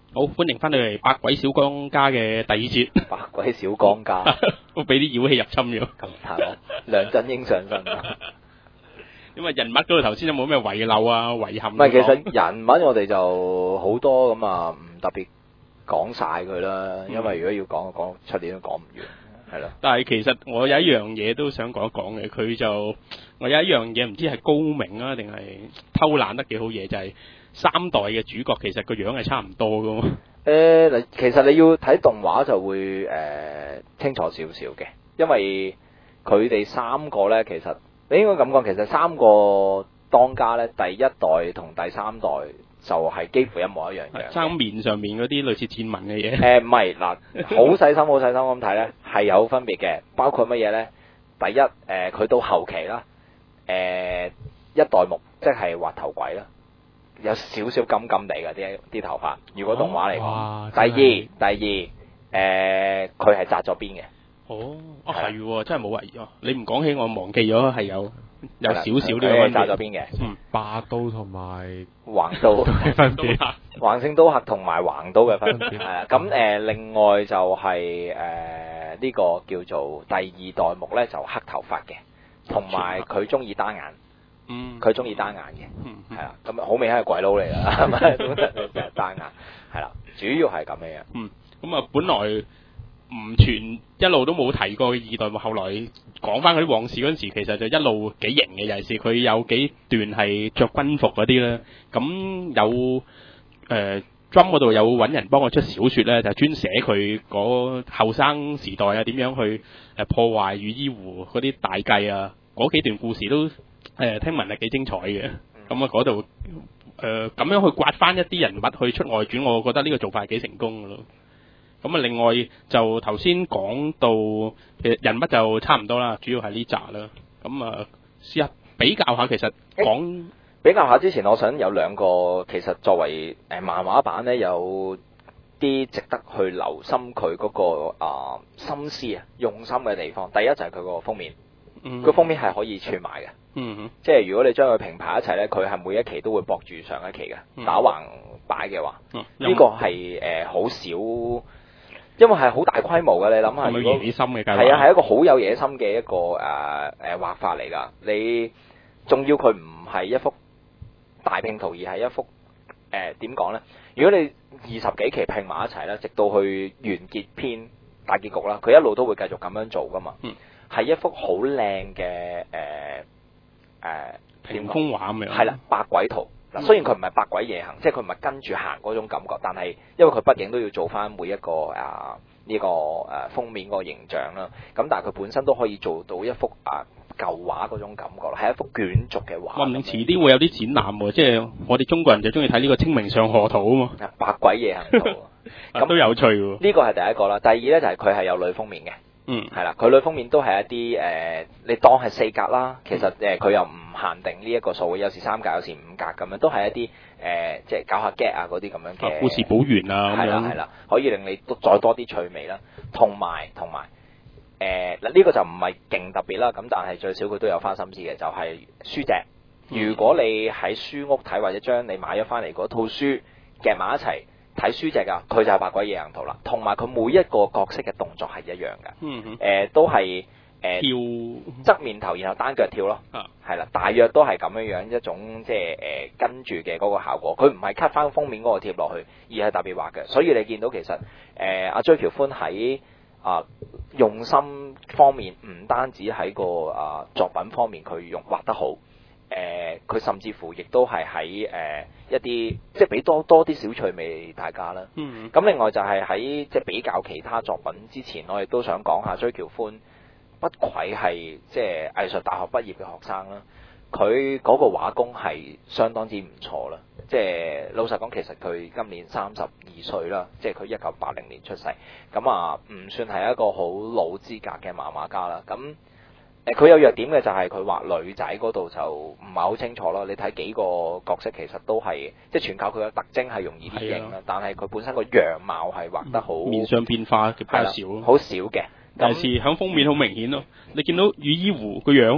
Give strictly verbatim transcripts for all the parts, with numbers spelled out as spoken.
好，歡迎翻嚟《百鬼小江家》嘅第二節。 百鬼小江家， 我俾啲妖氣入侵咗。 咁慘啊！梁振英上身啊！ 因為人物嗰度頭先有冇咩遺漏啊、遺憾？ 唔係，其實人物我哋就好多咁啊，唔特別講晒佢啦。因為如果要講，講出年都講唔完，係咯。 但係其實我有一樣嘢都想講一講嘅，佢就我有一樣嘢唔知係高明啊，定係偷懶得幾好嘢，就係、是、三代嘅主角其實個樣係差唔多噶嘛。 誒嗱、呃，其實你要睇動畫就會誒、呃、清楚少少嘅，因為佢哋三個咧，其實你應該咁講，其實三個當家咧，第一代同第三代就係幾乎一模一樣嘅， 爭面上面嗰啲類似戰紋嘅嘢。 誒唔係嗱，好細心好細心咁睇咧，係有分別嘅，包括乜嘢咧？第一誒，佢、呃、到後期啦，誒、呃、一代目即係滑頭鬼啦。有少少金金地嘅啲啲頭髮，如果動畫嚟講。 哦、 第二第二，誒佢係紮咗邊嘅。 哦，啊係喎，真係冇懷疑啊！你唔講起我忘記咗係有有少少呢個紮咗邊嘅。 嗯， 霸刀同埋橫刀嘅分別， 橫勝刀客同埋橫刀嘅分別係啦。咁誒、呃、另外就係誒呢個叫做第二代目咧，就黑頭髮嘅，同埋佢中意單眼。 嗯， 佢中意單眼嘅， 嗯， 係啦，咁好明顯係鬼佬嚟啦，係咪？咁就係單眼，係啦，主要係咁樣樣。 嗯，咁啊，本來唔全一路都冇提過嘅二代目，後來講翻嗰啲往事嗰陣時，其實就一路幾型嘅，尤其是佢有幾段係着軍服嗰啲咧。咁有誒 Drum 嗰度有揾人幫我出小説咧，就專寫佢嗰後生時代啊，點樣去誒破壞羽衣湖嗰啲大計啊，嗰幾段故事都。誒、呃、聽聞係幾精彩嘅，咁啊嗰度誒咁樣去刮翻一啲人物去出外傳，我覺得呢個做法係幾成功嘅咯。咁啊，另外就頭先講到其實人物就差唔多啦，主要係呢扎啦。咁啊，試下比較下，其實講比較下之前，我想有兩個其實作為誒漫畫版咧，有啲值得去留心佢嗰、那個啊、呃、心思啊用心嘅地方。第一就係佢個封面， 嗯， 個封面係可以串埋嘅。 嗯哼， 即係如果你將佢平排一齊咧，佢係每一期都會駁住上一期嘅， 嗯、 打橫擺嘅話，呢、 嗯、 個係誒好少，因為係好大規模嘅。你諗下， 有冇野心嘅計劃？ 係啊，係一個好有野心嘅一個誒誒畫法嚟㗎。你仲要佢唔係一幅大拼圖，而係一幅誒點講咧？如果你二十幾期拼埋一齊咧，直到去完結篇大結局啦，佢一路都會繼續咁樣做㗎嘛。 嗯， 係一幅好靚嘅誒。誒屏風畫咁樣， 係啦，百鬼圖嗱，雖然佢唔係百鬼夜行，即係佢唔係跟住行嗰種感覺，但係因為佢畢竟都要做翻每一個啊呢、這個誒、啊、封面個形象啦，咁但係佢本身都可以做到一幅啊舊畫嗰種感覺，係一幅卷軸嘅畫。 話唔定遲啲會有啲展覽喎，即係我哋中國人就中意睇呢個清明上河圖啊嘛， 百鬼夜行圖， 咁都有趣喎。 呢個係第一個啦，第二咧就係佢係有女封面嘅。 嗯， 係啦，佢女封面都係一啲誒、呃，你當係四格啦，其實誒佢、呃、又唔限定呢一個數，有時三格，有時五格咁樣，都係一啲誒、呃，即係搞下 get 啊嗰啲咁樣嘅。 故事補完啊咁樣。係啦係啦，可以令你都再多啲趣味啦，同埋同埋誒嗱呢個就唔係勁特別啦，咁但係最少佢都有花心思嘅，就係、是、書脊。如果你喺書屋睇或者將你買咗翻嚟嗰套書夾埋一齊。睇書籍啊，佢就係百鬼夜行圖啦，同埋佢每一個角色嘅動作係一樣嘅， 嗯哼， 誒、呃、都係誒、呃、 跳側面頭，然後單腳跳咯， 啊， 係啦，大約都係咁樣樣一種即係誒跟住嘅嗰個效果，佢唔係 cut 翻封面嗰個貼落去，而係特別畫嘅，所以你見到其實誒阿追喬歡喺啊用心方面，唔單止喺個啊作品方面佢用畫得好。誒，佢、呃、甚至乎亦都係喺誒一啲即係俾多多啲小趣味大家啦。 嗯， 咁另外就係喺即係比較其他作品之前，我亦都想講下追喬歡不愧係即係藝術大學畢業嘅學生啦。佢嗰個畫工係相當之唔錯啦。即係老實講，其實佢今年三十二歲啦，即係佢一九八零年出世，咁啊唔算係一個好老資格嘅漫畫家啦。咁誒佢有弱點嘅就係佢畫女仔嗰度就唔係好清楚咯。你睇幾個角色其實都係即係全靠佢嘅特徵係容易啲認啦，的但係佢本身個樣貌係畫得好面上變化比較少， 好少嘅。 但係喺封面好明顯咯。你見到羽衣湖個樣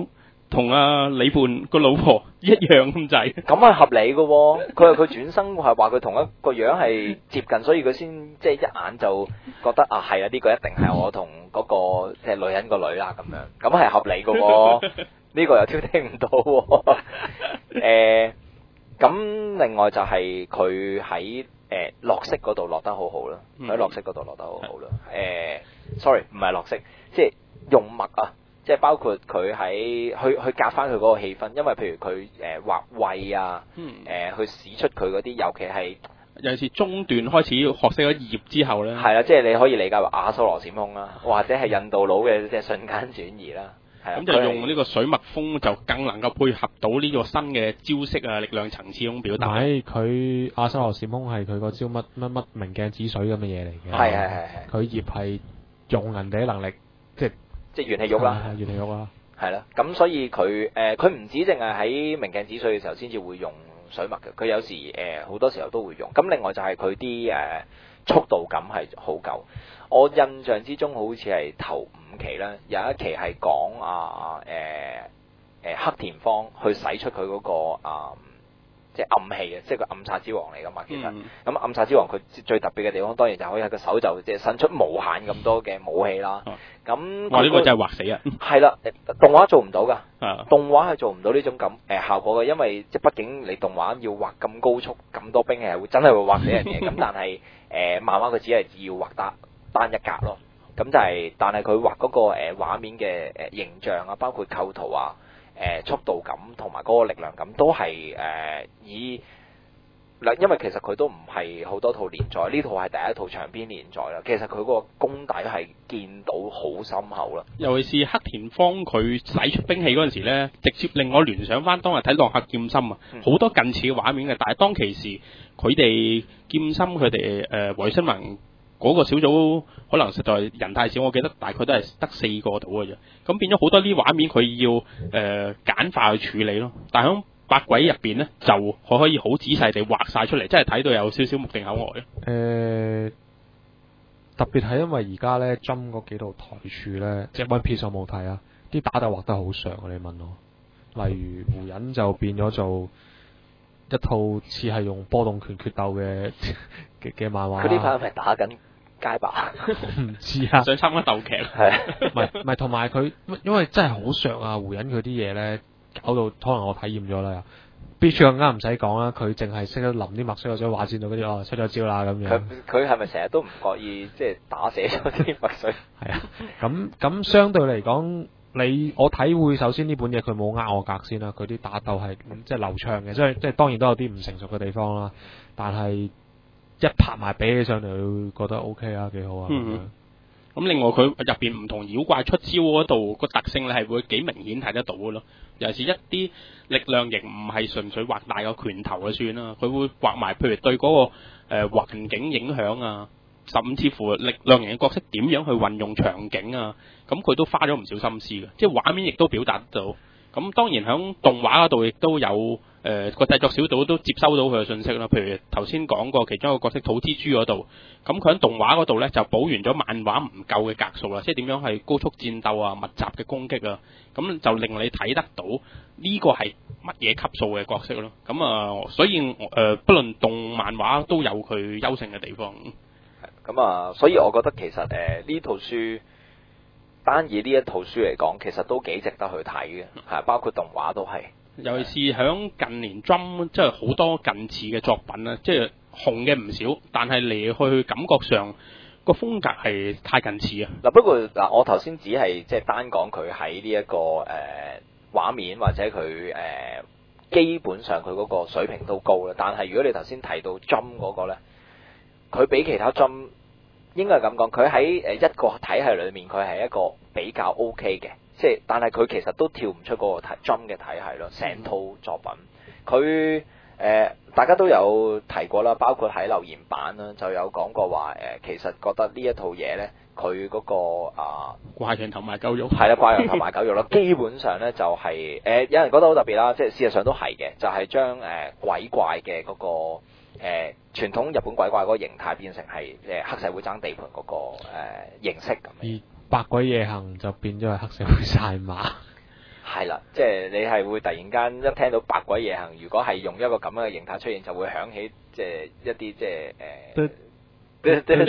同阿李胖個老婆一樣咁滯。 咁係合理嘅喎，佢話佢轉生係話佢同一個樣係接近，所以佢先即係一眼就覺得啊係啊，呢個一定係我同嗰個即係女人個女啦咁樣，咁係合理嘅喎，呢個又挑剔唔到喎。誒，咁另外就係佢喺誒落色嗰度落得好好啦，喺落色嗰度落得好好啦。誒，sorry 唔係落色，即係用墨啊。即係包括佢喺去去夾翻佢嗰個氣氛，因為譬如佢誒畫胃啊，誒、呃、去使出佢嗰啲，尤其係尤其是中段開始學識咗醃之後咧， 係啦，即係你可以理解為亞蘇羅閃空啦，或者係印度佬嘅即係瞬間轉移啦，係咁就用呢個水墨風就更能夠配合到呢個新嘅招式啊，力量層次咁表達。 唔係佢亞蘇羅閃空係佢個招乜乜乜明鏡止水咁嘅嘢嚟嘅， 係係係係， 佢醃係用人哋嘅能力，即係。 即係元氣玉啦， 元氣玉啦， 係啦，咁所以佢誒佢唔止淨係喺明鏡止水嘅時候先至會用水墨嘅，佢有時誒好、呃、多時候都會用。咁另外就係佢啲誒速度感係好夠。我印象之中好似係頭五期啦，有一期係講啊誒誒黑田方去使出佢嗰、那個啊。即係暗器啊，即係個暗殺之王嚟噶嘛，其實咁、嗯、暗殺之王佢最特別嘅地方，當然就可以喺個手就即係伸出無限咁多嘅武器啦。咁我呢個真係畫死人。 係啦，動畫做唔到噶， 啊、 動畫係做唔到呢種咁誒、呃、效果嘅，因為即係畢竟你動畫要畫咁高速咁多兵器係會真係會畫死人嘅。咁但係誒、呃、漫畫佢只係要畫單單一格咯。咁就係、是，但係佢畫嗰個誒畫、呃、面嘅誒形象啊，包括構圖啊。誒、呃、速度感同埋嗰個力量感都係誒、呃、以嗱，因為其實佢都唔係好多套連載，呢套係第一套長篇連載啦。其實佢個功底係見到好深厚啦。 尤其是黑田方佢使出兵器嗰陣時咧，直接令我聯想翻當日睇《浪客劍心》啊，好、嗯、多近似嘅畫面嘅。但係當其時佢哋劍心佢哋誒黃新文。嗰個小組可能實在人太少，我記得大概都係得四個到嘅啫。咁變咗好多啲畫面，佢要誒、呃、簡化去處理咯。但係喺百鬼入邊咧，就可可以好仔細地畫晒出嚟，真係睇到有少少目定口呆。誒、 呃，特別係因為而家咧，Jump 嗰幾套台柱咧，即係 One Piece 我冇睇啊，啲打鬥畫得好上啊！你問我，例如胡人就變咗做一套似係用波動拳決鬥嘅嘅嘅漫畫。 佢呢排係咪打緊街霸？ 唔知啊， 想參加鬥劇係， 唔係唔係，同埋佢因為真係好削啊！胡人佢啲嘢咧，搞到可能我體驗咗啦。B 柱更加唔使講啦，佢淨係識得淋啲墨水或者畫線度嗰啲哦，出咗招啦咁樣。 佢佢係咪成日都唔覺意即係打瀉咗啲墨水？ 係啊，咁咁相對嚟講，你我體會首先呢本嘢佢冇呃我格先啦，佢啲打鬥係即係流暢嘅，即係即係當然都有啲唔成熟嘅地方啦，但係。一拍埋比起上嚟，會覺得 O K 啊，幾好啊。 嗯，咁另外佢入邊唔同妖怪出招嗰度個特性，你係會幾明顯睇得到嘅咯。尤其是一啲力量型唔係純粹畫大個拳頭就算啦，佢會畫埋譬如對嗰、那個誒、呃、環境影響啊，甚至乎力量型嘅角色點樣去運用場景啊，咁佢都花咗唔少心思嘅，即係畫面亦都表達得到。咁當然喺動畫嗰度亦都有誒個、呃、製作小組都接收到佢嘅信息啦。譬如頭先講過其中一個角色土蜘蛛嗰度，咁佢喺動畫嗰度咧就補完咗漫畫唔夠嘅格數啦，即係點樣係高速戰鬥啊、密集嘅攻擊啊，咁就令你睇得到呢個係乜嘢級數嘅角色咯。咁啊、呃，所以誒、呃，不論動漫畫都有佢優勝嘅地方。 咁啊，所以我覺得其實誒呢、呃、套書。單以呢一套書嚟講，其實都幾值得去睇嘅，係包括動畫都係。 尤其是響近年 Jump 即係好多近似嘅作品啦，即係紅嘅唔少，但係嚟去感覺上個風格係太近似啊。 嗱，不過嗱，我頭先只係即係單講佢喺呢一個誒畫、呃、面或者佢誒、呃、基本上佢嗰個水平都高啦。但係如果你頭先提到 Jump 嗰個咧，佢比其他 Jump。應該係咁講，佢喺誒一個體系裏面，佢係一個比較 OK 嘅，即係但係佢其實都跳唔出嗰個體 Jump 嘅體系咯。成套作品，佢誒、呃、大家都有提過啦，包括喺留言板啦，就有講過話誒、呃，其實覺得呢一套嘢咧，佢嗰、那個啊掛羊頭賣狗肉， 係啦，掛羊頭賣狗肉啦，基本上咧就係、是、誒、呃、有人覺得好特別啦，即係事實上都係嘅，就係將誒鬼怪嘅嗰、那個。誒、呃、傳統日本鬼怪嗰個形態變成係誒黑社會爭地盤嗰、那個、呃、形式咁。 而百鬼夜行就變咗係黑社會晒馬。 係啦，即係你係會突然間一聽到百鬼夜行，如果係用一個咁樣嘅形態出現，就會響起即係一啲即係誒。 或者銅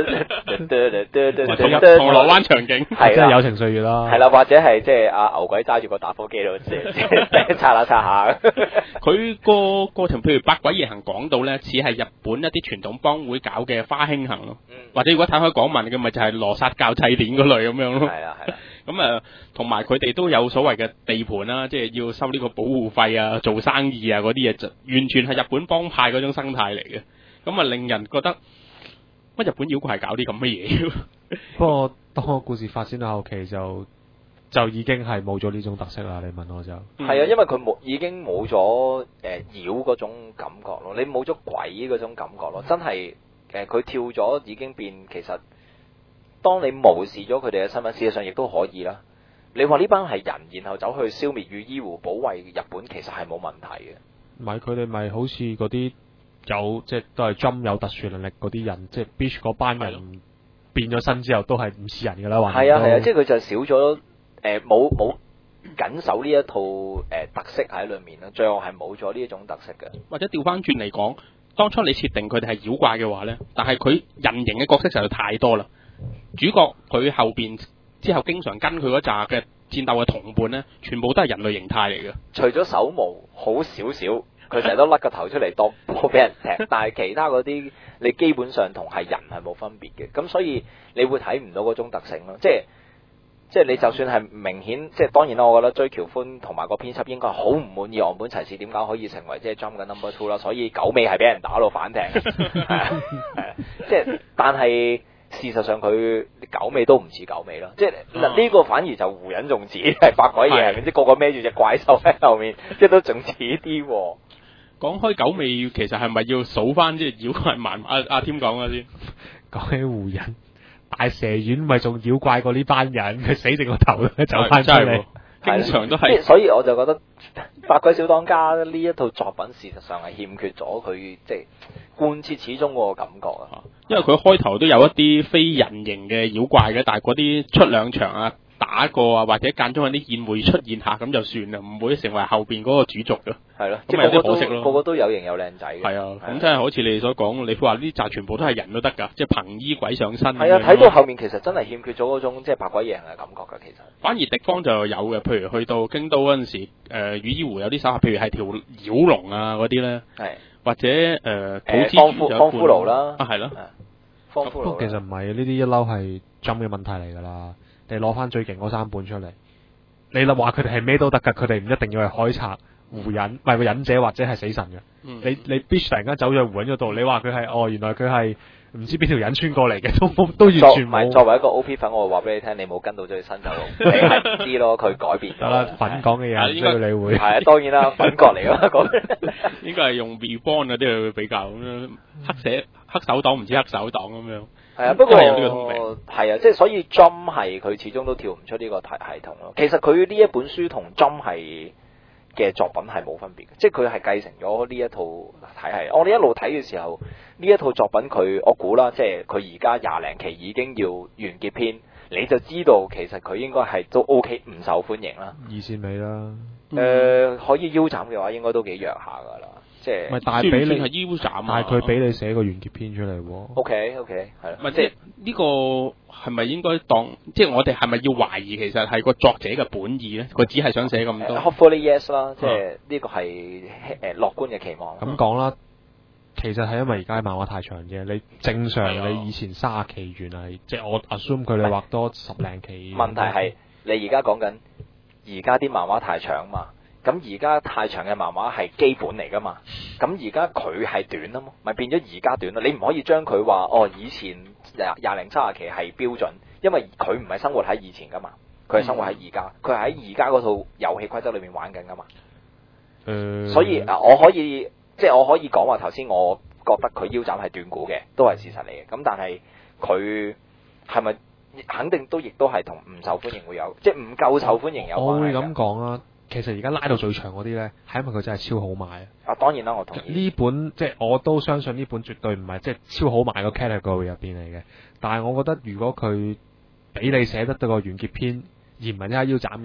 鑼灣場景， 係真係友情歲月啦。 係啦，或者係即係阿牛鬼揸住個打火機度，即係擦下擦下。 佢個過程，譬如百鬼夜行講到咧，似係日本一啲傳統幫會搞嘅花興行咯。 嗯、 或者如果睇開港文嘅，咪就係羅剎教祭典嗰類咁樣咯。 係啦係啦。 咁啊，同埋佢哋都有所謂嘅地盤啦，即係要收呢個保護費啊、做生意啊嗰啲嘢，就完全係日本幫派嗰種生態嚟嘅。咁啊，令人覺得。乜日本妖怪係搞啲咁嘅嘢？ 不過當個故事發展到後期就就已經係冇咗呢種特色啦。你問我就係啊， 因為佢冇已經冇咗誒妖嗰種感覺咯，你冇咗鬼嗰種感覺咯，真係誒佢跳咗已經變，其實當你無視咗佢哋嘅身份，事實上亦都可以啦。你話呢班係人，然後走去消滅與醫護保衛日本，其實係冇問題嘅。 唔係佢哋咪好似嗰啲。有即係都係 Jump 有特殊能力嗰啲人，即係 Beach 嗰班人變咗身之後都係唔似人㗎啦，還係啊係啊，即係佢就少咗誒冇冇緊守呢一套誒、呃、特色喺裏面啦，最後係冇咗呢一種特色嘅。 或者調翻轉嚟講，當初你設定佢哋係妖怪嘅話咧，但係佢人形嘅角色實在太多啦。主角佢後邊之後經常跟佢嗰紮嘅戰鬥嘅同伴咧，全部都係人類形態嚟嘅， 除咗手毛好少少。佢成日都甩個頭出嚟當波俾人踢，但係其他嗰啲你基本上同係人係冇分別嘅，咁所以你會睇唔到嗰種特性咯。即係即係你就算係明顯，即係當然啦，我覺得追橋寬同埋個編輯應該好唔滿意岸本齊史點解可以成為即係 Jump 嘅 number two 啦，所以九尾係俾人打到反艇，係啊係啊，即係但係事實上佢九尾都唔似九尾啦，即係嗱呢個反而就胡人仲似係百鬼夜行，即係個個孭住隻怪獸喺後面，即係都仲似啲。 講開九尾，其實係咪要數翻即係妖怪漫畫？阿阿添講嗰先。 講起湖人，大蛇丸咪仲妖怪過呢班人，佢死定個頭咧走翻出嚟， 經常都係。 所以我就覺得《百鬼小當家》呢一套作品，事實上係欠缺咗佢即係貫徹始終嗰個感覺啊。 因為佢開頭都有一啲非人形嘅妖怪嘅，但係嗰啲出兩場啊。打過啊，或者間中有啲宴會出現下咁就算啦，唔會成為後邊嗰個主軸咯。 係咯， 咁有啲可惜咯。 個個都有型有靚仔嘅。 係啊，咁真係好似你哋所講，你話呢紮全部都係人都得㗎，即係憑衣鬼上身。 係啊，睇到後面其實真係欠缺咗嗰種即係百鬼夜行嘅感覺㗎，其實。 反而敵方就有嘅，譬如去到京都嗰陣時，誒、呃、羽衣湖有啲手下，譬如係條妖龍啊嗰啲咧， 係或者誒、呃、土之方夫方夫奴啦， 啊係咯， 方夫奴。 不過其實唔係呢啲一嬲係 Jump 嘅問題嚟㗎啦。你攞翻最勁嗰三本出嚟，你話佢哋係咩都得㗎，佢哋唔一定要係海賊、湖人，唔係個忍者或者係死神嘅、嗯。你你必須突然間走咗去湖人嗰度，你話佢係哦，原來佢係唔知邊條人穿過嚟嘅，都都完全冇。 作為一個 O P 粉，我話俾你聽，你冇跟到最新就你係唔知咯，佢改變咗。 得啦，粉講嘅嘢唔需要理會。 係啊，當然啦，粉國嚟㗎講。 應該係用 Reborn 嗰啲去比較咁樣，黑社黑手黨唔知黑手黨咁樣。 係啊，不過有呢個通病係啊，即係所以 Jump 係佢始終都跳唔出呢個系系統咯。其實佢呢一本書同 Jump 係嘅作品係冇分別嘅，即係佢係繼承咗呢一套體系。我哋一路睇嘅時候，呢一套作品佢我估啦，即係佢而家廿零期已經要完結篇，你就知道其實佢應該係都 OK 唔受歡迎啦。 二線尾啦， 誒、呃、可以腰斬嘅話，應該都幾弱下㗎啦。即係， 咪但係俾你係腰斬啊！ 但係佢俾你寫個完結篇出嚟喎。 O K O K 係啦， 咪即係呢個係咪應該當？即係我哋係咪要懷疑其實係個作者嘅本意咧？佢只係想寫咁多。 Hopefully yes 啦，即係呢個係誒樂觀嘅期望。 咁講啦，其實係因為而家漫畫太長啫。你正常你以前卅期完係，即係我 assume 佢哋畫多十零期。 問題係你而家講緊而家啲漫畫太長嘛？咁而家太長嘅漫畫係基本嚟噶嘛？咁而家佢係短啊嘛，咪變咗而家短咯。你唔可以將佢話哦，以前廿廿零三十期係標準，因為佢唔係生活喺以前噶嘛，佢係生活喺而家，佢係喺而家嗰套遊戲規則裏面玩緊噶嘛。 嗯、 所以啊，我可以即係我可以講話頭先，我覺得佢腰斬係斷估嘅，都係事實嚟嘅。咁但係佢係咪肯定都亦都係同唔受歡迎會有，即係唔夠受歡迎有關係。 我會咁講啦。其實而家拉到最長嗰啲咧，係因為佢真係超好賣啊！ 啊，當然啦，我同意呢本即係我都相信呢本絕對唔係即係超好賣個 category 入邊嚟嘅。但係我覺得如果佢俾你寫得到個完結篇，而唔係一下腰斬嘅，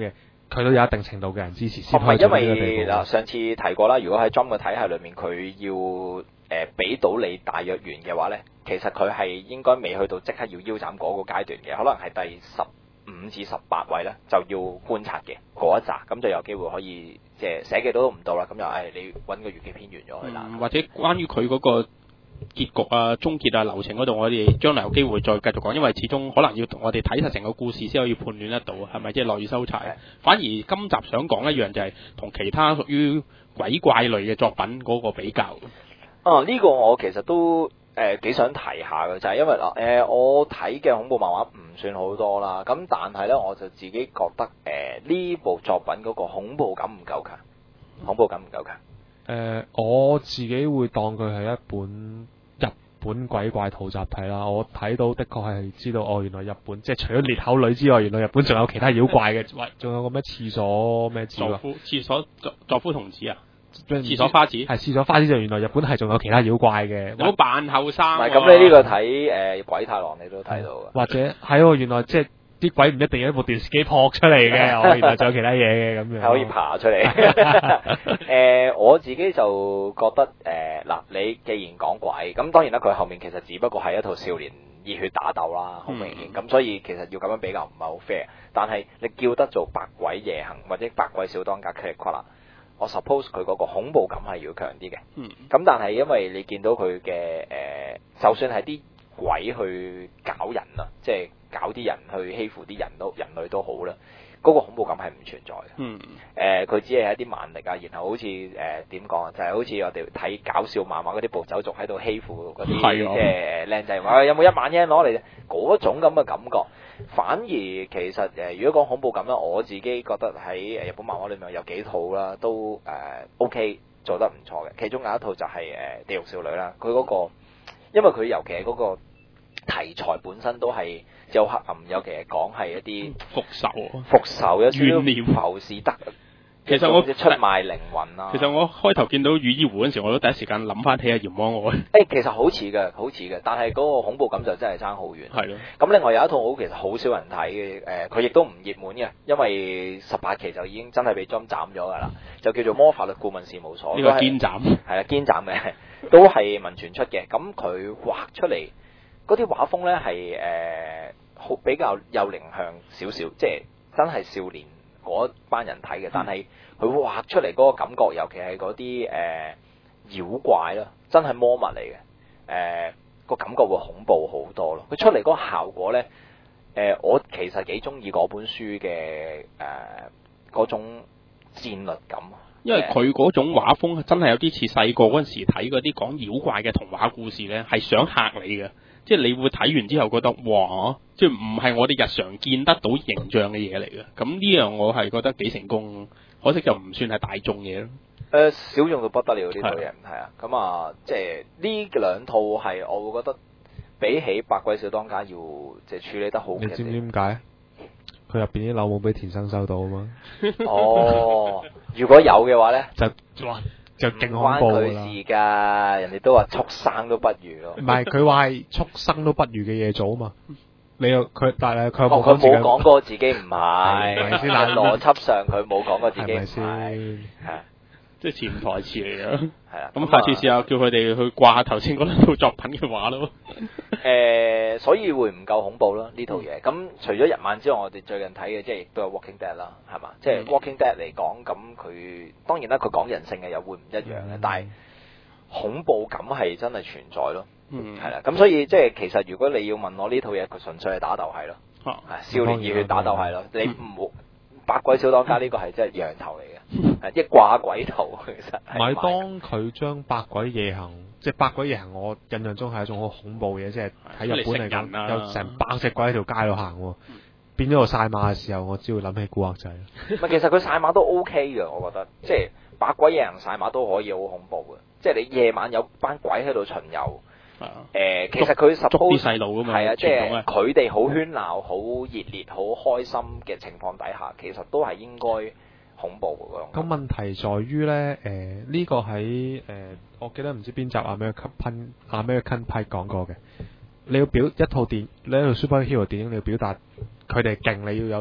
佢都有一定程度嘅人支持唔先可以係因做到呢個地步。 為嗱，上次提過啦，如果喺 Drum 嘅體系裏面，佢要誒俾、到你大約完嘅話咧，其實佢係應該未去到即刻要腰斬嗰個階段嘅，可能係第十五至十八位咧就要觀察嘅嗰一紮，咁就有機會可以即係寫嘅都唔到啦，咁就誒你揾個月記編完咗佢啦。 嗯或者關於佢嗰個結局啊、終結啊、流程嗰度，我哋將來有機會再繼續講，因為始終可能要我哋睇晒成個故事先可以判斷得到係咪即係落雨收柴。反而今集想講一樣就係同其他屬於鬼怪類嘅作品嗰個比較。 啊，呢、個我其實都誒幾、想提下嘅，就係、因為嗱誒、呃我睇嘅恐怖漫畫唔算好多啦，咁但係咧我就自己覺得誒呢、部作品嗰個恐怖感唔夠強，恐怖感唔夠強。 誒、呃我自己會當佢係一本日本鬼怪圖集體啦。我睇到的確係知道哦，原來日本即係除咗裂口女之外，原來日本仲有其他妖怪嘅。喂，仲有個咩廁所咩字啊？ 佐夫廁所佐佐夫童子啊， 咩廁所花子係廁所花子就原來日本係仲有其他妖怪嘅。 有冇扮後生喎？ 唔係咁，你呢個睇誒、呃鬼太郎你都睇到嘅。 或者係喎，原來即係啲鬼唔一定有一部電視機撲出嚟嘅，哦，原來仲有其他嘢嘅咁樣。 係可以爬出嚟。誒、我自己就覺得誒嗱、你既然講鬼，咁當然啦，佢後面其實只不過係一套少年熱血打鬥啦，好明顯。咁、所以其實要咁樣比較唔係好 fair。但係你叫得做百鬼夜行或者百鬼小當家 c a r 啦，我 suppose 佢嗰個恐怖感係要強啲嘅。 嗯咁但係因為你見到佢嘅誒，就算係啲鬼去搞人啊，即係搞啲人去欺負啲人都人類都好啦，嗰、個恐怖感係唔存在嘅。 嗯誒，佢、只係一啲蠻力啊，然後好似誒點講啊，就係、好似我哋睇搞笑漫畫嗰啲暴走族喺度欺負嗰啲係啊即係靚仔，話有冇一萬 yen 攞嚟嗰種咁嘅感覺。反而其實誒、呃如果講恐怖感咧，我自己覺得喺誒日本漫畫裏面有幾套啦，都誒、呃 OK 做得唔錯嘅。其中有一套就係、誒、地獄少女啦，佢嗰、個因為佢尤其係嗰個題材本身都係有黑暗，尤其係講係一啲復仇啊。 復仇有少怨念少浮士德。 其實我即係出賣靈魂啦。 其實我開頭見到雨衣湖嗰陣時，我都第一時間諗翻起阿閻魔我。 誒、其實好似嘅，好似嘅，但係嗰個恐怖感就真係爭好遠。 係咯。 咁另外有一套好其實好少人睇嘅，誒、佢亦都唔熱門嘅，因為十八期就已經真係被針斬咗㗎啦，就叫做魔法律顧問事務所。 呢個都係堅斬。 係啦，堅斬嘅，都係文傳出嘅。咁佢畫出嚟嗰啲畫風咧係誒好比較有靈向少少，即係真係少年嗰班人睇嘅，但係佢畫出嚟嗰個感覺，尤其係嗰啲誒妖怪啦，真係魔物嚟嘅，誒、呃、個感覺會恐怖好多咯。佢出嚟嗰個效果咧，誒、我其實幾中意嗰本書嘅誒嗰種戰略感。 因為佢嗰種畫風真係有啲似細個嗰陣時睇嗰啲講妖怪嘅童話故事咧，係想嚇你嘅，即係你會睇完之後覺得哇，即係唔係我哋日常見得到形象嘅嘢嚟嘅。咁呢樣我係覺得幾成功，可惜就唔算係大眾嘢咯。 誒、少用到不得了呢套嘢，係啊，咁啊，即係呢兩套係我會覺得比起百鬼小當家要即係處理得好嘅。 你知唔知點解？佢入邊啲樓冇俾田生收到啊嘛。 哦，如果有嘅話咧， 就哇就勁恐唔關佢怖㗎啦。 事㗎，人哋都話畜生都不如咯。 唔係佢話係畜生都不如嘅嘢做啊嘛。你又佢但係佢有哦，佢冇冇講自己講過自己唔係， 係咪先但係邏輯上佢冇講過自己唔係咪先？ 係，係即係潛台詞嚟嘅。 係啊。 咁下次試下叫佢哋去掛下頭先嗰兩套作品嘅畫咯。 誒、所以會唔夠恐怖咯呢套嘢。咁除咗日漫之外，我哋最近睇嘅即係亦都有 Walking Dead 啦，係嘛？即係嗯 Walking Dead 嚟講，咁佢當然啦，佢講人性嘅又會唔一樣嘅， 嗯但係恐怖感係真係存在咯。 嗯。 係啦，咁所以即係其實如果你要問我呢套嘢，佢純粹係打鬥係咯， 啊係少年熱血打鬥係咯，你嗯唔好百鬼小當家呢個係真係羊頭嚟嘅，係一掛鬼頭其實係唔係賣當佢將百鬼夜行，即係百鬼夜行，我印象中係一種好恐怖嘅嘢，即係喺日本嚟出嚟食人啊講，有成百隻鬼喺條街度行喎。變咗個晒馬嘅時候，我只會諗起古惑仔。 唔係，其實佢晒馬都 OK 嘅，我覺得，即係百鬼夜行晒馬都可以好恐怖嘅，即係你夜晚有班鬼喺度巡遊。 係啊。 誒、其實佢捉 suppose 啲細路㗎嘛係啊，即係傳統啊佢哋好喧鬧、好熱烈、好開心嘅情況底下，其實都係應該恐怖嘅嗰種。 咁問題在於咧，誒、呢、個喺誒、我記得唔知邊集 American Pie American Pie 講過嘅。你要表一套電，你一套 superhero 電影，你要表達佢哋勁，你要有啲爆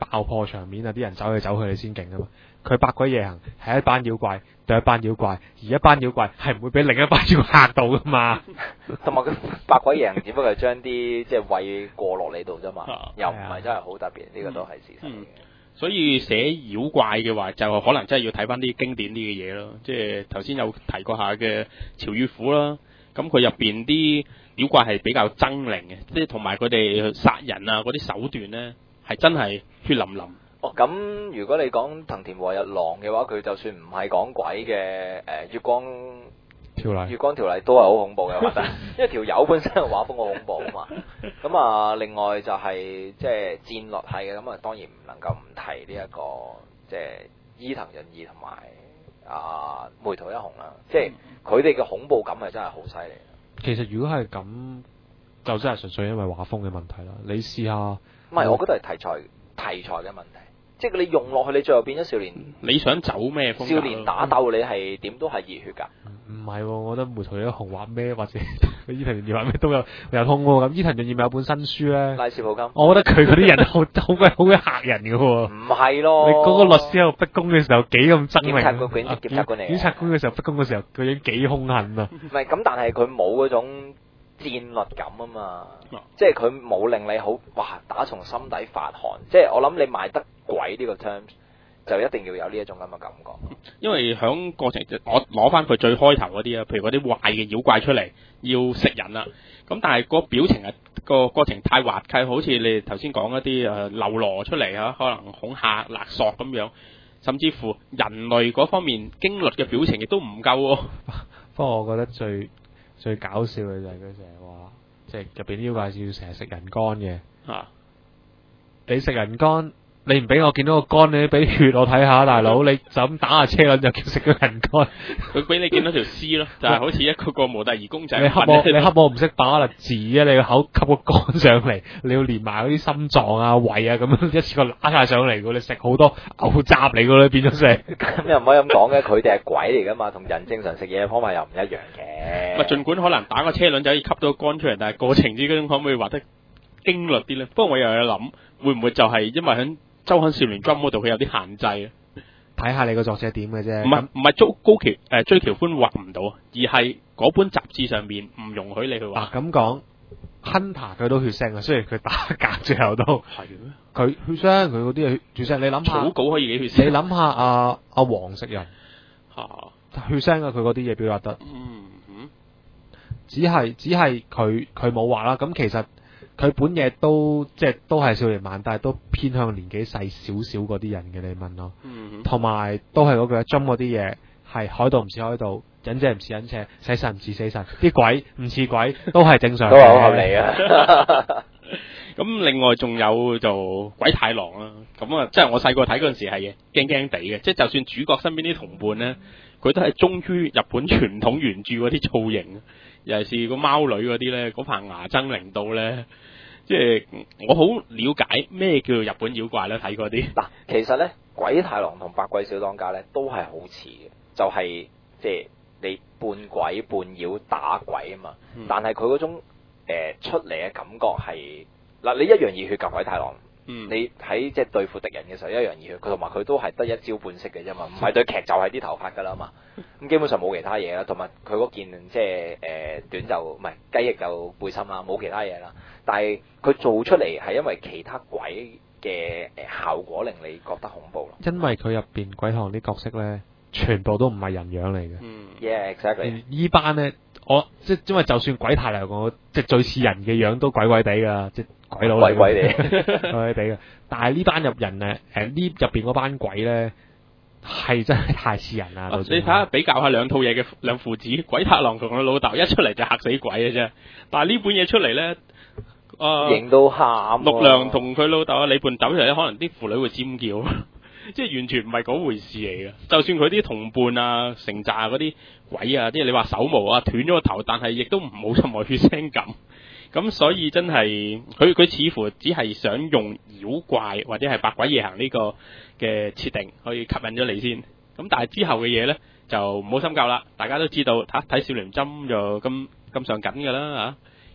爆破場面啊，啲人走嚟走去你先勁啊嘛。佢百鬼夜行係一班妖怪對一班妖怪，而一班妖怪係唔會俾另一班妖怪嚇到噶嘛。 同埋佢百鬼夜行只不過係將啲即係喂過落你度啫嘛， 啊又唔係真係好特別，呢、 嗯、 個都係事實嚟嘅。 嗯所以寫妖怪嘅話，就可能真係要睇翻啲經典啲嘅嘢咯。即係頭先有提過下嘅潮與虎啦，咁佢入邊啲妖怪係比較猙獰嘅，即係同埋佢哋殺人啊嗰啲手段咧，係真係血淋淋。 哦，咁如果你講藤田和日郎嘅話，佢就算唔係講鬼嘅，誒、呃、月光條例月光條例都係好恐怖嘅，我覺得，因為條友本身嘅畫風好恐怖啊嘛。咁啊，另外就係即係戰律係嘅，咁啊當然唔能夠唔提呢、這、一個即係伊藤潤二同埋啊楳圖一雄啦，即係佢哋嘅恐怖感係真係好犀利。 其實如果係咁，就真係純粹因為畫風嘅問題啦。你試下， 唔係，我覺得係題材題材嘅問題。即係你用落去，你最後變咗少年。 你想走咩風格？ 少年打鬥，你係點都係熱血㗎。 唔係、喎，我覺得楳圖一雄畫咩或者伊藤潤二畫咩都有有通喎。咁伊藤潤二咪有本新書咧， 拉斯普金。 我覺得佢嗰啲人好好鬼好鬼嚇人嘅喎。 唔係咯。 你嗰個律師喺度逼供嘅時候幾咁猙獰。 檢察官檢檢察官嚟嘅。 檢察官嘅時候逼供嘅時候，佢已經幾兇狠啊。 唔係咁，但係佢冇嗰種戰律感啊嘛， 啊即係佢冇令你好哇打從心底發寒。即係我諗你賣得鬼呢個 terms。就一定要有呢一種咁嘅感覺， 因為響過程，我攞翻佢最開頭嗰啲啊，譬如嗰啲壞嘅妖怪出嚟要食人啦，咁但係個表情啊個過程太滑稽，好似你頭先講一啲誒流羅出嚟啊，可能恐嚇勒索咁樣，甚至乎人類嗰方面經律嘅表情亦都唔夠喎。 不過我覺得最最搞笑嘅就係佢成日話，即係入邊啲妖怪要成日食人乾嘅， 啊， 你食人乾。你唔俾我見到個肝，你俾血我睇下，大佬，你就咁打下車輪就叫食咗人肝。 佢俾你見到條絲咯，就係、是、好似一個個模特兒公仔。 你恰我，你恰我唔識把啦字啊！你個口吸個肝上嚟，你要連埋嗰啲心臟啊、胃啊咁樣一次過拉晒上嚟㗎，你食好多牛雜嚟㗎，你變咗食。 咁又唔可以咁講嘅，佢哋係鬼嚟㗎嘛，同人正常食嘢嘅方法又唔一樣嘅。 咪儘管可能打個車輪就可以吸到個肝出嚟，但係過程之中可唔可以畫得經律啲咧？不過我又有諗，會唔會就係因為喺周刊少年 Jump 嗰度佢有啲限制啊， 睇下你個作者點嘅啫。 唔係唔係追高橋誒追橋寬畫唔到啊，而係嗰本雜誌上面唔容許你去畫。 嗱咁講 ，Hunter 佢都血腥啊，雖然佢打格最後都係咩？ 佢血腥，佢嗰啲係血腥。你諗下， 草稿可以幾血腥？ 你諗下阿阿黃食人嚇、啊、 血腥啊！佢嗰啲嘢表達得， 嗯嗯， 只係只係佢佢冇畫啦。咁其實。佢本嘢都即係都係少年漫，但係都偏向年紀細少少嗰啲人嘅。你問我，同埋、嗯、都係嗰句針嗰啲嘢係海盜唔似海盜，忍者唔似忍者，死神唔似死神，啲鬼唔似鬼，都係正常嘅， 都係好合理啊。 咁另外仲有就鬼太郎啦，咁啊，即係我細個睇嗰陣時係驚驚地嘅，即係就算主角身邊啲同伴咧，佢都係忠於日本傳統原著嗰啲造型，尤其是個貓女嗰啲咧，嗰棚牙猙獰到咧。即係我好了解咩叫做日本妖怪咧，睇嗰啲。 嗱，其實咧，鬼太郎同百鬼小當家咧都係好似嘅，就係即係你半鬼半妖打鬼啊嘛。嗯、但係佢嗰種、呃、出嚟嘅感覺係嗱，你一樣熱血㗎鬼太郎。嗯、你喺即係對付敵人嘅時候一樣熱血，佢同埋佢都係得一招半式嘅啫嘛，唔係對劇就係啲頭髮㗎啦嘛。咁基本上冇其他嘢啦，同埋佢嗰件即係誒短袖唔係雞翼就背心啦，冇其他嘢啦。但係佢做出嚟係因為其他鬼嘅誒效果令你覺得恐怖咯。 因為佢入邊鬼太郎啲角色咧，全部都唔係人樣嚟嘅。 嗯 yeah exactly。 依班咧，我即係因為就算鬼太郎我即係最似人嘅樣都鬼鬼地㗎，即係鬼佬嚟。鬼鬼地，鬼鬼地嘅。但係呢班入人咧，誒呢入邊嗰班鬼咧。係真係太似人啦！ 啊、你睇下比較下兩套嘢嘅兩父子，鬼太郎同佢老豆一出嚟就嚇死鬼嘅啫。但係呢本嘢出嚟咧，誒型到喊。 陸良同佢老豆啊李伴斗出嚟咧，可能啲婦女會尖叫，即係完全唔係嗰回事嚟嘅。就算佢啲同伴啊、成扎嗰啲鬼啊，即係你話手毛啊斷咗個頭，但係亦都唔冇任何血腥感。咁所以真係佢佢似乎只係想用妖怪或者係百鬼夜行呢個嘅設定可以吸引咗你先。咁但係之後嘅嘢咧就唔好深究啦。大家都知道嚇睇少年針就咁咁上緊㗎啦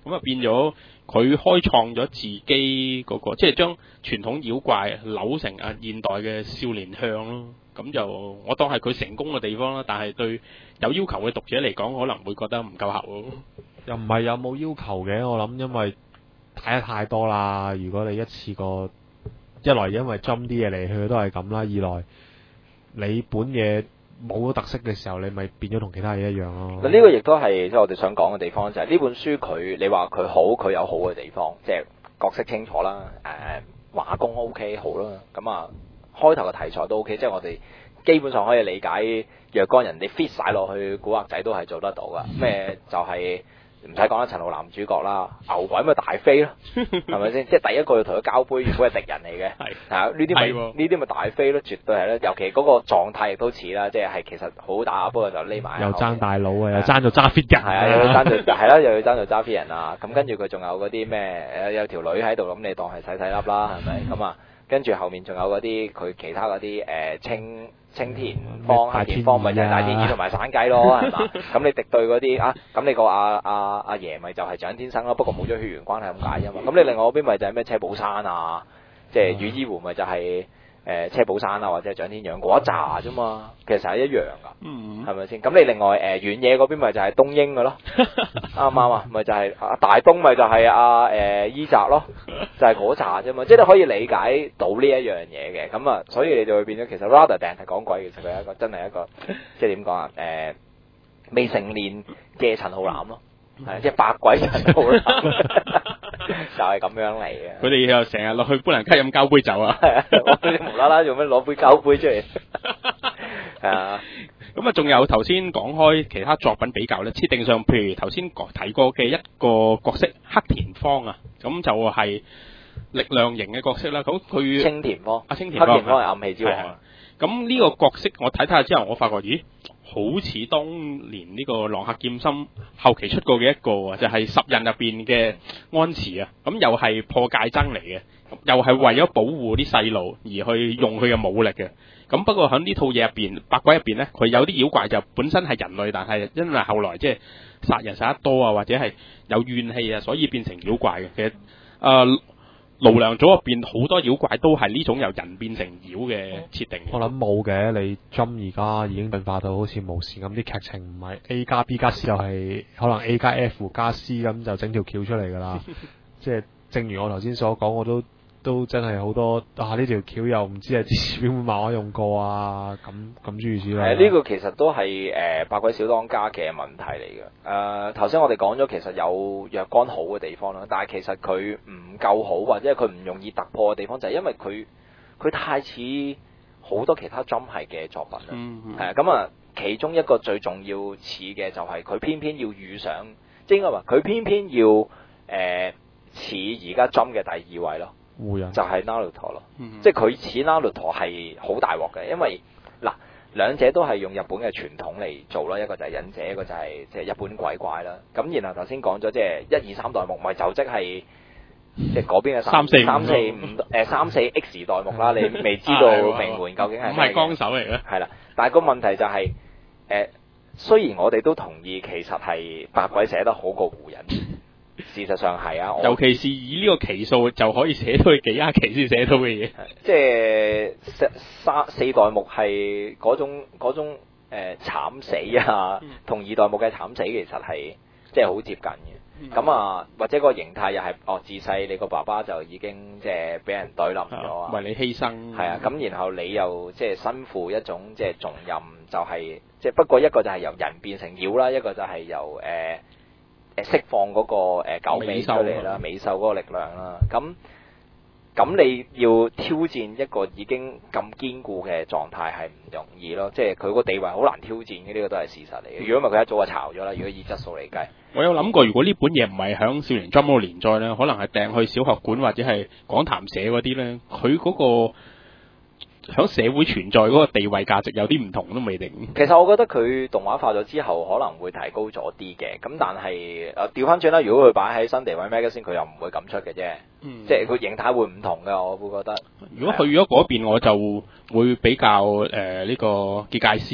咁啊變咗佢開創咗自己嗰、個，即係將傳統妖怪扭成啊現代嘅少年向咯。咁就我當係佢成功嘅地方啦，但係對有要求嘅讀者嚟講，可能會覺得唔夠喉咯。 又唔係有冇要求嘅，我諗因為睇得太多啦。如果你一次過一來因為針啲嘢嚟去都係咁啦，二來你本嘢冇咗特色嘅時候，你咪變咗同其他嘢一樣咯。 嗱，呢個亦都係即係我哋想講嘅地方，就係、是、呢本書佢你話佢好，佢有好嘅地方，即係角色清楚啦，誒、呃、畫工 OK 好啦，咁啊開頭嘅題材都 OK，即係我哋基本上可以理解若干人你 fit 晒落去古惑仔都係做得到噶，咩就係、是。唔使講啦，陳浩男主角啦，牛鬼咪大飛咯，係咪先？即係第一個要同佢交杯，原本係敵人嚟嘅，係啊，呢啲咪呢啲咪大飛咯，絕對係咯。尤其嗰個狀態亦都似啦，即係係其實好打，不過就匿埋。又爭大佬啊，又爭到揸 fit 人， 係啊，又要爭到係啦，又要爭到揸 fit 人啊。咁跟住佢仲有嗰啲咩？誒有條女喺度，咁你當係細細粒啦，係咪？咁啊，跟住後面仲有嗰啲佢其他嗰啲誒青。青田方、黑田方咪就係大天二同埋散雞咯，係嘛？咁你敵對嗰啲啊，咁你個阿阿阿爺咪就係蔣天生咯，不過冇咗血緣關係咁解啫嘛。咁你另外嗰邊咪就係咩車寶山啊，即係羽衣湖咪就係、是、誒、呃、車寶山啊，或者係蔣天養嗰一紮啫嘛，其實係一樣噶，係咪先？咁你另外誒遠野嗰邊咪就係東英嘅咯，啱唔啱啊？咪就係、是、啊大東咪就係阿誒伊澤咯，就係嗰紮啫嘛，即係你可以理解到呢一樣嘢嘅，咁啊，所以你就會變咗其實 rather than 係講鬼，其實佢係一個真係一個即係點講啊？誒、呃、未成年嘅陳浩南咯，係即係百鬼陳浩南，就係咁樣嚟嘅。 佢哋又成日落去砵蘭溪飲交杯酒啊， 無啦啦做咩攞杯交杯出嚟？係啊。 咁啊，仲有頭先講開其他作品比較咧，設定上譬如頭先提過嘅一個角色黑田方啊，咁就係力量型嘅角色啦。咁佢青田方， 啊青田方， 黑田方係暗器之王啊。 咁呢個角色我睇睇下之後，我發覺咦，好似當年呢個浪客劍心後期出過嘅一個啊，就係、是、十人入邊嘅安慈啊。咁又係破戒僧嚟嘅，又係為咗保護啲細路而去用佢嘅武力嘅。咁不過喺呢套嘢入邊，百鬼入邊咧，佢有啲妖怪就本身係人類，但係因為後來即係殺人殺得多啊，或者係有怨氣啊，所以變成妖怪嘅。其實誒盧良組入邊好多妖怪都係呢種由人變成妖嘅設定。 我諗冇嘅，你 Jump 而家已經進化到好似無線咁，啲劇情唔係 A 加 B 加 C 就係可能 A 加 F 加 C 咁就整條橋出嚟㗎啦。即係正如我頭先所講，我都。都真係好多啊！呢條橋又唔知係之前邊本漫畫用過啊，咁咁諸如此類。 係呢個其實都係誒百鬼小當家嘅問題嚟嘅。誒頭先我哋講咗其實有若干好嘅地方啦，但係其實佢唔夠好或者係佢唔容易突破嘅地方，就係因為佢佢太似好多其他 Jump 系嘅作品啦。 嗯嗯。 係啊，咁啊，其中一個最重要似嘅就係佢偏偏要遇上，即係應該話佢偏偏要誒似而家 Jump 嘅第二位咯。 湖人就係 Naruto 咯， 嗯、 即係佢似 Naruto 係好大鑊嘅，因為嗱兩者都係用日本嘅傳統嚟做啦，一個就係忍者，一個就係即係日本鬼怪啦。咁然後頭先講咗即係一二三代目，咪就即係即係嗰邊嘅三四三四五誒三四 X 代目啦。你未知道名門究竟係咩嘅？ 唔係綱手嚟嘅。 係啦，但係個問題就係、是、誒、呃，雖然我哋都同意其實係百鬼寫得好過湖人。事實上係啊， 尤其是以呢個期數就可以寫到佢幾廿期先寫到嘅嘢， 即係三四代目係嗰種嗰種誒、呃、慘死啊，同二代目嘅慘死其實係即係好接近嘅。咁、嗯、啊，或者個形態又係哦，自細你個爸爸就已經即係俾人懟冧咗啊， 為你犧牲。係啊，咁然後你又即係身負一種即係重任，就係即係不過一個就係由人變成妖啦，一個就係由誒。呃誒釋放嗰、那個誒、呃、九尾出嚟啦，美獸嗰個力量啦，咁咁你要挑戰一個已經咁堅固嘅狀態係唔容易咯，即係佢個地位好難挑戰嘅，呢、這個都係事實嚟嘅。如果唔係佢一早就炒咗啦，如果以質素嚟計。我有諗過，如果呢本嘢唔係響少年 Jump 嗰個連載咧，可能係掟去小學館或者係講談社嗰啲咧，佢嗰、那個。喺社會存在嗰個地位價值有啲唔同都未定。其實我覺得佢動畫化咗之後可能會提高咗啲嘅，咁但係誒調翻轉啦，如果佢擺喺新地位 Magazine 佢又唔會咁出嘅啫，嗯、即係個形態會唔同嘅，我會覺得。如果去咗嗰邊，我就會比較誒呢、呃這個結界師咯。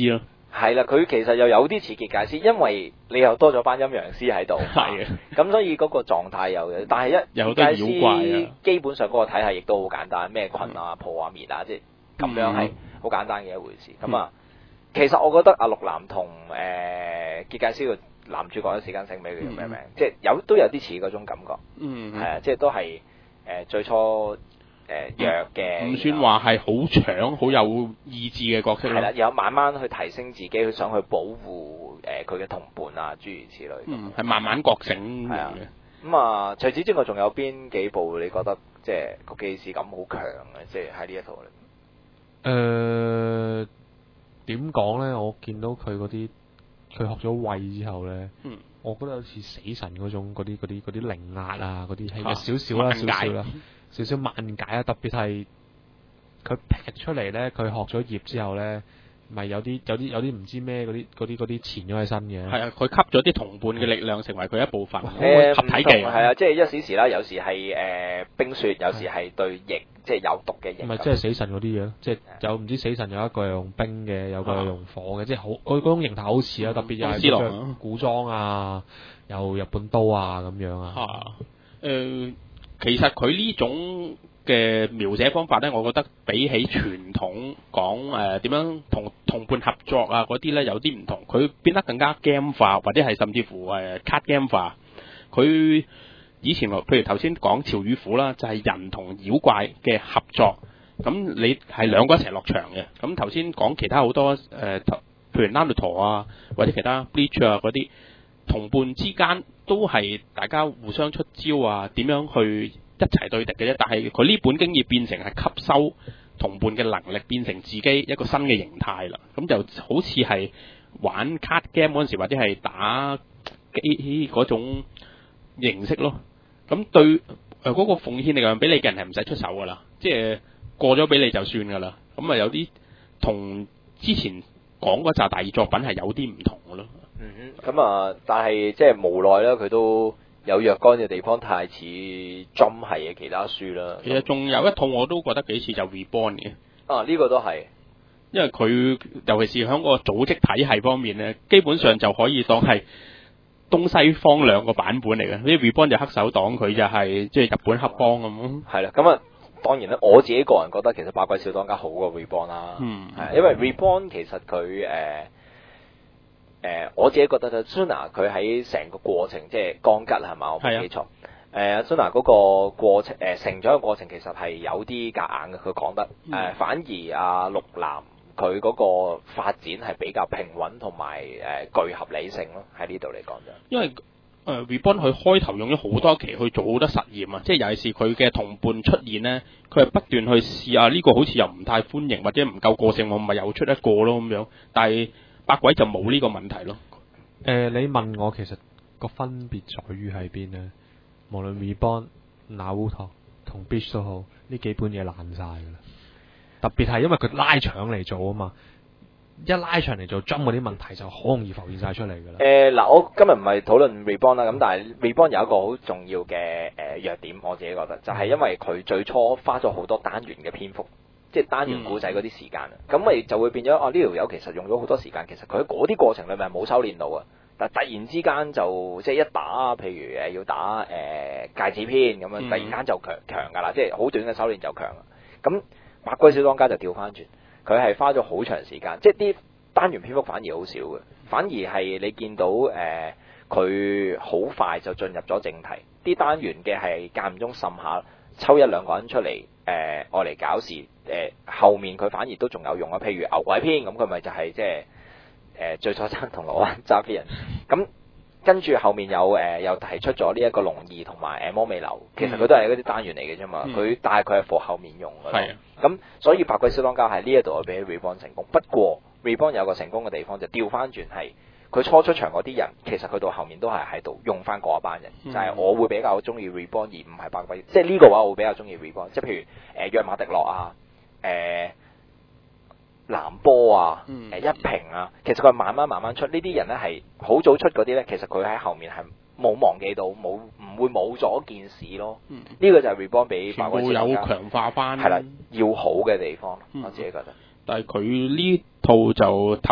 係啦，佢其實又有啲似結界師，因為你又多咗班陰陽師喺度， 係啊， 咁所以嗰個狀態有嘅。但係一有好多結界妖怪師啊， 基本上嗰個體系亦都好簡單，咩困啊、破啊、滅啊，即係咁樣係好簡單嘅一回事。咁啊、嗯，其實我覺得阿陸南同誒結界師個男主角一時間醒唔起佢叫咩名，嗯、即係有都有啲似嗰種感覺， 嗯， 係啊，即係都係誒、呃、最初。誒、呃、弱嘅， 唔算話係好搶、好有意志嘅角色係啦，有慢慢去提升自己，去想去保護誒佢嘅同伴啊，諸如此類。 嗯，係慢慢覺醒嘅。 咁啊、嗯，除此之外，仲有邊幾部你覺得即係個既視感好強嘅？即係喺呢一套裏。 誒點講咧？我見到佢嗰啲，佢學咗位之後咧，嗯、我覺得好似死神嗰種嗰啲嗰啲嗰啲靈壓啊，嗰啲係少少啦，少少啦。少少慢解啊，特別係佢劈出嚟咧，佢學咗業之後咧，咪有啲有啲有啲唔知咩嗰啲嗰啲嗰啲纏咗喺身嘅。係啊，佢吸咗啲同伴嘅力量，成為佢一部分。誒、 嗯， 合體技係啊，即係一時時啦，有時係誒、呃、冰雪，有時係對液，即係有毒嘅液。 唔係，即係死神嗰啲嘢，即係有唔知死神有一個係用冰嘅，有個係用火嘅，即係好嗰嗰種形態好似啊，特別又係着古裝啊，有日本刀啊咁樣啊。 啊，誒、呃。其實佢呢種嘅描寫方法咧，我覺得比起傳統講誒點樣同同伴合作啊嗰啲咧有啲唔同，佢變得更加 game 化，或者係甚至乎誒 card game 化。佢以前譬如頭先講潮與虎啦，就係、是、人同妖怪嘅合作，咁你係兩個一齊落場嘅。咁頭先講其他好多誒、呃，譬如 Naruto 啊，或者其他 Bleach 啊嗰啲。同伴之間都係大家互相出招啊，點樣去一齊對敵嘅啫。但係佢呢本經已變成係吸收同伴嘅能力，變成自己一個新嘅形態啦。咁就好似係玩 card game 嗰陣時，或者係打機嗰種形式咯。咁對誒嗰、呃嗰個奉獻力量俾你嘅人係唔使出手噶啦，即係過咗俾你就算噶啦。咁啊有啲同之前講嗰紮大二作品係有啲唔同嘅咯。 嗯哼，咁啊，但係即係無奈啦，佢都有若干嘅地方太似 Jump 係嘅其他書啦。 其實仲有一套我都覺得幾似就 Reborn 嘅。 啊，呢、這個都係， 因為佢尤其是喺個組織體系方面咧，基本上就可以當係東西方兩個版本嚟嘅。呢 Reborn 就黑手黨，佢就係即係日本黑幫咁咯。 係啦，咁啊，當然咧，我自己個人覺得其實百鬼小當家好過 Reborn 啦。嗯，係因為 Reborn 其實佢誒。呃誒、呃，我自己覺得咧 Suna 佢喺成個過程，即係江吉係嘛？我冇記錯。誒 Suna 嗰個過程，誒、呃、成長嘅過程其實係有啲夾硬嘅。佢講得誒、呃，反而阿、啊、陸南佢嗰個發展係比較平穩同埋誒具合理性咯。喺呢度嚟講就， 因為誒、呃、Reborn 佢開頭用咗好多期去做好多實驗啊，即係尤其是佢嘅同伴出現咧，佢係不斷去試下呢個好似又唔太歡迎或者唔夠個性，我咪又出一個咯咁樣，但係。百鬼就冇呢個問題咯。 誒、呃，你問我其實個分別在於喺邊呢？無論 Reborn、Naruto 同 Bleach 都好，呢幾本嘢爛晒噶啦。特別係因為佢拉長嚟做啊嘛，一拉長嚟做 Jump 嗰啲問題就好容易浮現晒出嚟噶啦。 誒嗱、呃，我今日唔係討論 Reborn 啦，咁但係 Reborn 有一個好重要嘅誒、呃、弱點，我自己覺得就係、是、因為佢最初花咗好多單元嘅篇幅。即係單元故仔嗰啲時間啊，咁咪、嗯、就會變咗哦。呢條友其實用咗好多時間，其實佢喺嗰啲過程裏面係冇修練到啊。但係突然之間就即係一打，譬如誒要打誒、呃、戒指篇咁樣，突然間就強強㗎啦，即係好短嘅修練就強啦。咁百鬼小當家就調翻轉，佢係花咗好長時間，即係啲單元篇幅反而好少嘅，反而係你見到誒佢好快就進入咗正題，啲單元嘅係間唔中滲下。抽一兩個人出嚟，誒、呃，愛嚟搞事，誒、呃，後面佢反而都仲有用啊。譬如牛鬼篇，咁佢咪就係即係，誒，最初爭銅鑼灣揸飛人，咁跟住後面有誒、呃，又提出咗呢一個龍二同埋誒魔美流，其實佢都係嗰啲單元嚟嘅啫嘛。佢、嗯、但係佢係放後面用嘅咯。咁的所以百鬼小當家係呢一度比起 Reborn 成功。不過 Reborn 有個成功嘅地方就調翻轉係。佢初出場嗰啲人，其實佢到後面都係喺度用翻嗰一班人，嗯、就係我會比較中意 Reborn 而唔係百鬼，即係呢個話我會比較中意 Reborn，即係譬如誒、呃、約馬迪諾啊、誒、呃、藍波啊、誒、嗯呃、一平啊，其實佢慢慢慢慢出，呢啲人咧係好早出嗰啲咧，其實佢喺後面係冇忘記到，冇唔會冇咗件事咯。呢、嗯、個就係 Reborn 比百鬼小當家有強化翻， 係啦，要好嘅地方，嗯、我自己覺得。 但係佢呢套就頭先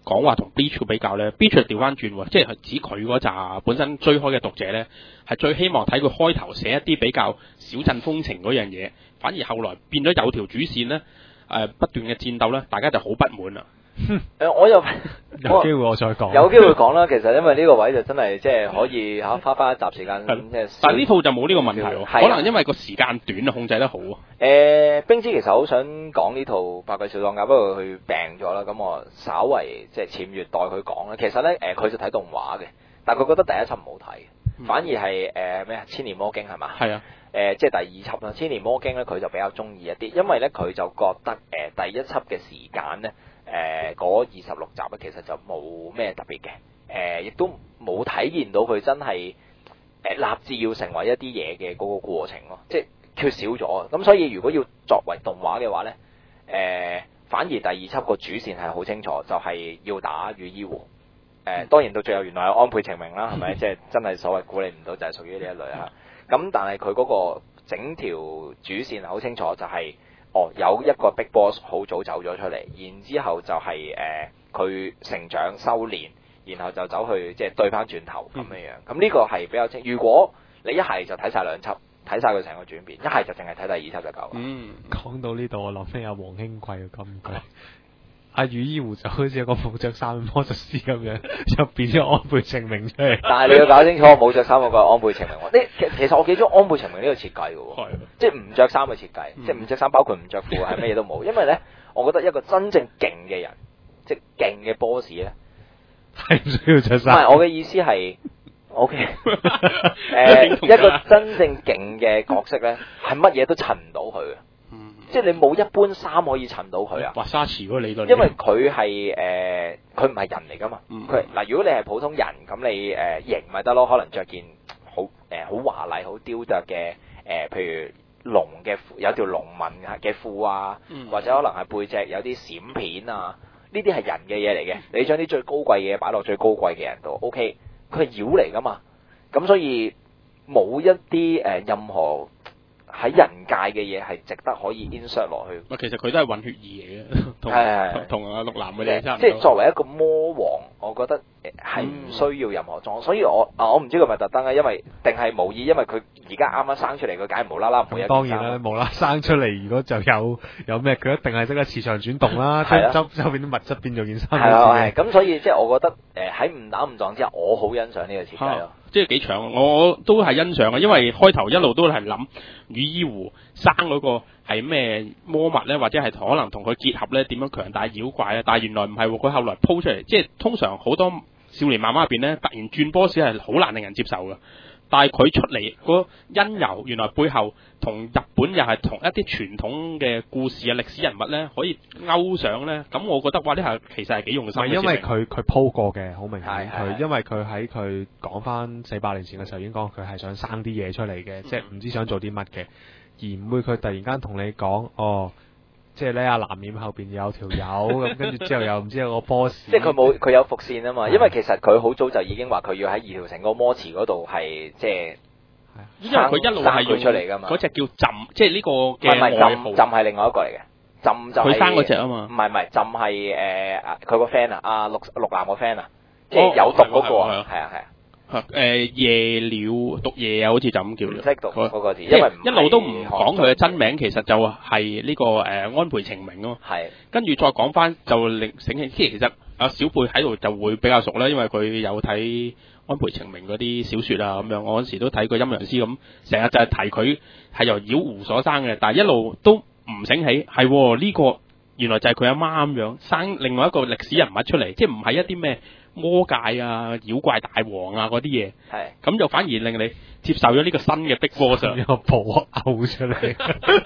講話同 Bleach 比較咧 ，Bleach 調翻轉喎，即係指佢嗰扎本身追開嘅讀者咧，係最希望睇佢開頭寫一啲比較小鎮風情嗰樣嘢，反而後來變咗有條主線咧，誒、呃、不斷嘅戰鬥咧，大家就好不滿啦。 誒、呃，我又有機會我再講， 有機會講啦。其實因為呢個位就真係即係可以嚇花翻一集時間，即係。 但係呢套就冇呢個問題喎，可能因為個時間短啊，控制得好啊。 誒、呃，冰之其實好想講呢套《百鬼小當家》，不過佢病咗啦，咁我稍為即係僭越代佢講啦。其實咧，誒、呃、佢就睇動畫嘅，但係佢覺得第一輯唔好睇，嗯、反而係誒咩啊《千年魔經》係嘛？係啊。誒、呃，即係第二輯啦，《千年魔經》咧，佢就比較中意一啲，因為咧佢就覺得誒、呃、第一輯嘅時間咧，誒嗰二十六集咧，其實就冇咩特別嘅，誒、呃、亦都冇體現到佢真係誒、呃、立志要成為一啲嘢嘅嗰個過程咯，即係缺少咗。咁所以如果要作為動畫嘅話咧，誒、呃、反而第二輯個主線係好清楚，就係、是、要打羽衣湖。誒、呃、當然到最後原來係安倍晴明啦，係咪？即係真係所謂估你唔到，就係屬於呢一類嚇。咁但係佢嗰個整條主線好清楚，就係、是、哦有一個 Big Boss 好早走咗出嚟，然之後就係誒佢成長修練，然後就走去即係對翻轉頭咁樣樣。咁呢、嗯、個係比較清。如果你一係就睇晒兩輯，睇晒佢成個轉變；一係就淨係睇第二輯就夠。嗯， 講到呢度，我諗起阿黃興貴嘅金句。阿羽衣湖就好似一個冇着衫嘅魔術師咁樣，就變咗安倍晴明出嚟。 但係你要搞清楚，冇着衫嗰個係安倍晴明喎。呢其其實我幾中意安倍晴明呢個設計嘅喎，即係唔着衫嘅設計，嗯、即係唔着衫，包括唔着褲，係乜嘢都冇。因為咧，我覺得一個真正勁嘅人，即係勁嘅 boss 咧， 係唔需要着衫。 唔係，我嘅意思係，O K，誒一個真正勁嘅角色咧，係乜嘢都襯唔到佢嘅。即係你冇一般衫可以襯到佢啊！ 華沙池嗰個理論， 因為佢係誒，佢唔係人嚟噶嘛。佢嗱、嗯，如果你係普通人，咁你誒、呃、型咪得咯，可能着件好誒好華麗、好雕琢嘅誒，譬如龍嘅有條龍紋嘅褲啊，嗯、或者可能係背脊有啲閃片啊，呢啲係人嘅嘢嚟嘅。你將啲最高貴嘅嘢擺落最高貴嘅人度 ，O K，佢係妖嚟噶嘛。咁所以冇一啲誒、呃、任何。喺人界嘅嘢係值得可以 insert 落去。 其實佢都係混血兒嚟嘅，同同阿陸南嘅嘢差唔多。 即係作為一個魔王，我覺得係唔需要任何裝。嗯、所以我啊，我唔知佢係咪特登啊，因為定係無意，因為佢而家啱啱生出嚟，佢梗係無啦啦唔會有。 當然啦，無啦生出嚟，如果就有有咩，佢一定係識得磁場轉動啦，即係周周邊啲物質變做件衫。 係啊，係咁，所以即係我覺得誒喺誤打誤撞之下，我好欣賞呢個設計咯。 即係幾長，我都係欣賞嘅，因為開頭一路都係諗羽衣湖生嗰個係咩魔物咧，或者係可能同佢結合咧，點樣強大妖怪咧？但係原來唔係喎，佢後來鋪出嚟，即係通常好多少年漫畫入邊咧，突然轉 boss 係好難令人接受嘅。但係佢出嚟嗰因由，原來背後同日本又係同一啲傳統嘅故事啊、歷史人物咧，可以勾上咧。咁我覺得哇，呢下其實係幾用心嘅。 因為佢佢鋪過嘅，好明顯佢，因為佢喺佢講翻四百年前嘅時候已經講佢係想生啲嘢出嚟嘅，嗯、即係唔知想做啲乜嘅，而唔會佢突然間同你講哦。即係咧，阿藍面後邊有條友咁，跟住之後又唔知有個 boss。即係佢冇佢有伏線啊嘛，因為其實佢好早就已經話佢要喺二條城個魔池嗰度係即係， 因為佢一路係用出嚟噶嘛。 嗰隻叫浸，即係呢個嘅外號。浸係另外一個嚟嘅，浸就係佢生嗰隻啊嘛。 唔係唔係，浸係誒佢個 friend 啊，阿陸陸藍個 friend 啊，即係有毒嗰個啊，係啊係啊。 誒夜鳥毒夜啊，好似就咁叫。唔識讀嗰個字，因為一路都唔講佢嘅真名，其實就係呢個誒安倍晴明咯。係。跟住再講翻就令醒起，即係其實阿小貝喺度就會比較熟啦，因為佢有睇安倍晴明嗰啲小説啊咁樣。我嗰時都睇過陰陽師咁，成日就係提佢係由妖狐所生嘅，但係一路都唔醒起係呢個原來就係佢阿媽咁樣生另外一個歷史人物出嚟，即係唔係一啲咩魔界啊、妖怪大王啊嗰啲嘢，係咁就反而令你接受咗呢個新嘅Big Boss， 有個寶嘔出嚟，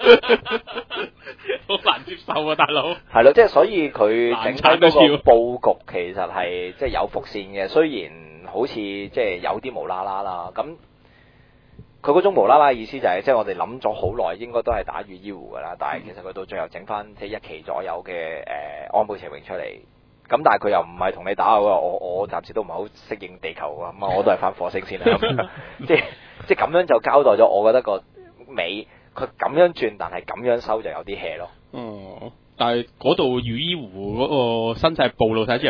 好難接受啊，大佬。 係咯，即係所以佢整體嗰個佈局其實係即係有伏線嘅，雖然好似即係有啲無啦啦啦，咁佢嗰種無啦啦意思就係即係我哋諗咗好耐，應該都係打羽衣湖噶啦，但係其實佢到最後整翻即係一期左右嘅誒安倍晴明出嚟。咁但係佢又唔係同你打喎，我我暫時都唔係好適應地球啊，咁啊我都係翻火星先啦，即係即係咁樣就交代咗，我覺得個尾佢咁樣轉，但係咁樣收就有啲 hea 咯。 哦，但係嗰度羽衣湖嗰個身世暴露晒之後，就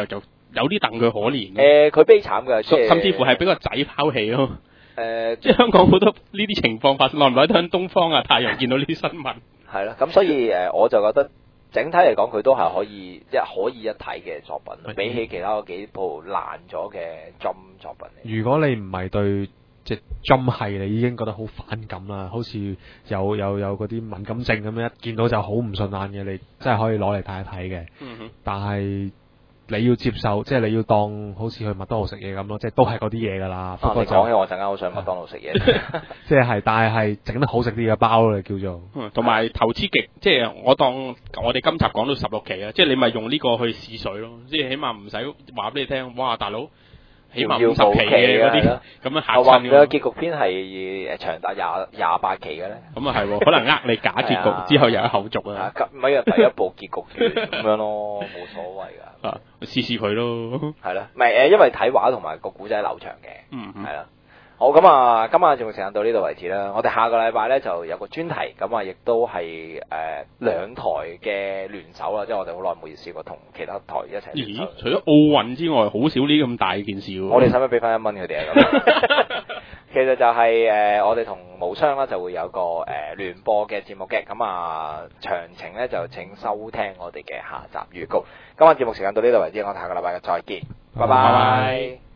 有啲戥佢可憐。 誒，佢悲慘嘅，即係甚至乎係俾個仔拋棄咯。 誒， 即係香港好多呢啲情況發生，耐唔耐都喺東方啊、太陽見到呢啲新聞。 係咯，咁所以誒，我就覺得整體嚟講，佢都係可以即係可以一睇嘅作品，比起其他嗰幾部爛咗嘅 Jump 作品嚟。 如果你唔係對即係 Jump 係你已經覺得好反感啦，好似有有有嗰啲敏感症咁樣，一見到就好唔順眼嘅，你真係可以攞嚟睇一睇嘅。 嗯哼。 但係你要接受，即係你要當好似去麥當勞食嘢咁咯，即係都係嗰啲嘢㗎啦。不過就講起我陣間好想麥當勞食嘢， 即係但係係整得好食啲嘅包咯，叫做。 嗯，同埋投資極，即係我當我哋今集講到十六期啊，即係你咪用呢個去試水咯，即係起碼唔使話俾你聽，哇大佬，起碼五十期嘅嗰啲咁樣嚇親我話嘅結局篇係誒長達廿廿八期嘅咧。 咁啊係，可能呃你假結局之後又有後續啊。 唔係啊，第一部結局完咁樣咯，冇所謂㗎。 啊，試試佢咯。 係咯，唔係誒，因為睇畫同埋個古仔流暢嘅。 嗯嗯。 係啦。好咁啊，今晚節目時間到呢度為止啦。我哋下個禮拜咧就有個專題，咁啊亦都係誒兩台嘅聯手啦，即係我哋好耐冇試過同其他台一齊聯手。 咦？除咗奧運之外，好少呢咁大件事喎。 我哋使唔使俾翻一蚊佢哋啊？咁其實就係、是、誒、呃，我哋同無雙啦就會有個誒、呃、聯播嘅節目嘅，咁啊詳情咧就請收聽我哋嘅下集預告。今晚節目時間到呢度為止，我哋下個禮拜嘅再見，拜拜。 拜拜。